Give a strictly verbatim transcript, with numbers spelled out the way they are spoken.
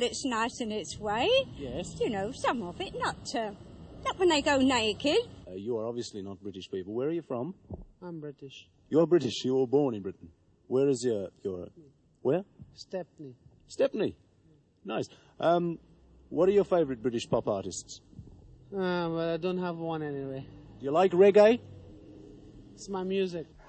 it's nice in its way. Yes. You know, some of it, not uh, not when they go naked. Uh, you are obviously not British people. Where are you from? I'm British. You're British. You were born in Britain. Where is your... your where? Stepney. Stepney. Nice. Um, what are your favourite British pop artists? Uh, well, I don't have one anyway. Do you like reggae? It's my music.